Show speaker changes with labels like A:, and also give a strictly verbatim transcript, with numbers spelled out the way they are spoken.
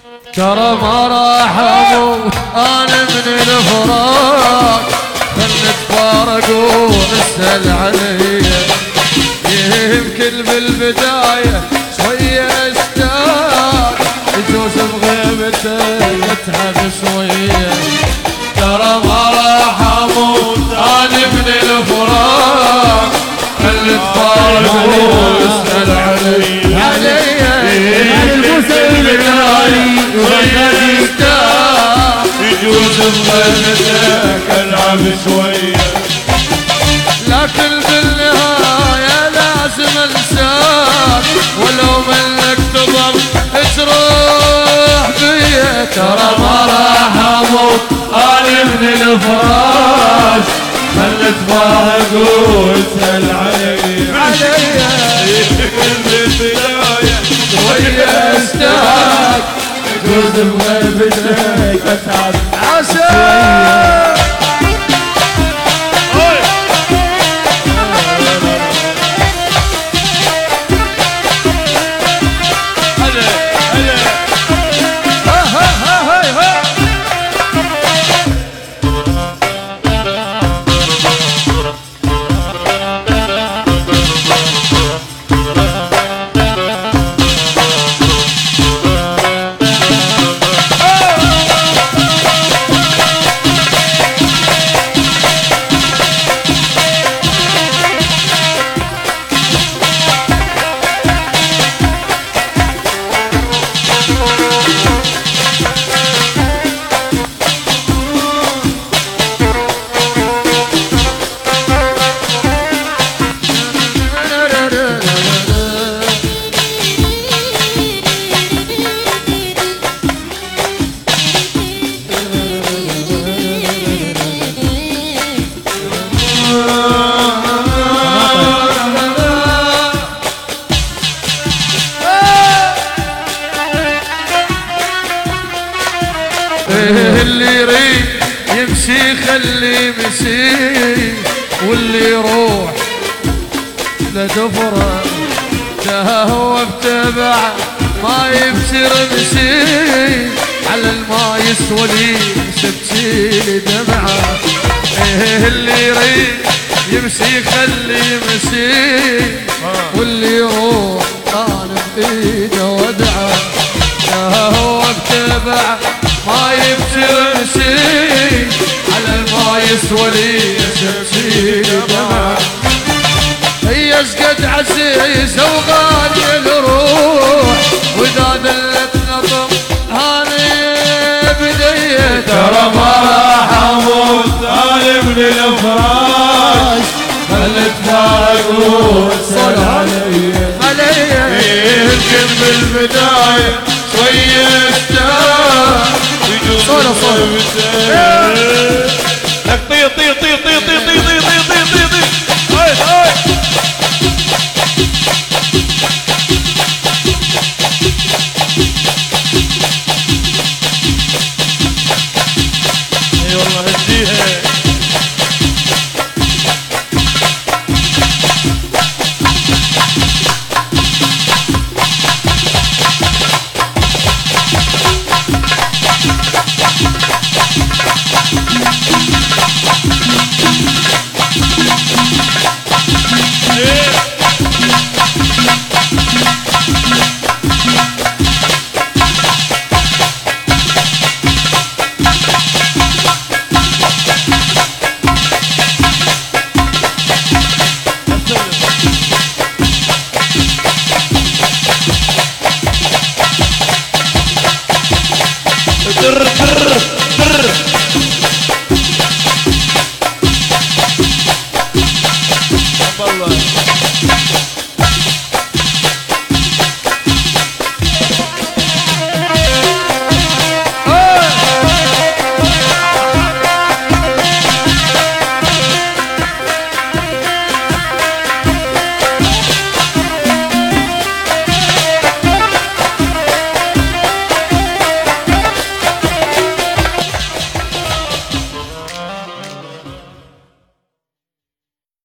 A: ترى ما راح اموت انا من الفراق، خل نتفارق ونسأل عليا. يمكن بالبداية شوية اشتاق، يجوز بغيبتك اتعب شوية. ترى ما راح اموت انا من الفراق، خل نتفارق ونسأل عليا. عليا يجوز بغيبتك العب شوية، لكن بالنهاية لازم انساك، ولو منك تضل تروح بيا. ترى ما راح اموت انا من الفراش، خل نتفارق واسأل علي. علي بالبداية شوية اشتاق، يجوز بغيبتك اتعب عسى. اللي يريد يمشي خلي يمشي، واللي يروح لدفره تهوى بتبع ما يبشر مشي، على الما يسوى لي سبتي دمعه. اللي يريد يمشي خلي يمشي، واللي يروح انا بايده ودعه تهوى بتبع ما يبشر شي، على الما يسوى لي شي دمع. هي اشقد عزيزة وغالية الروح، واذا ذلت نظم هاني بدية. ترى ما راح اموت انا من الافراش، خل نتفارق واسأل علي. علي يمكن بالبداية شوية اشتاق، صولة صولة لك طير طير طير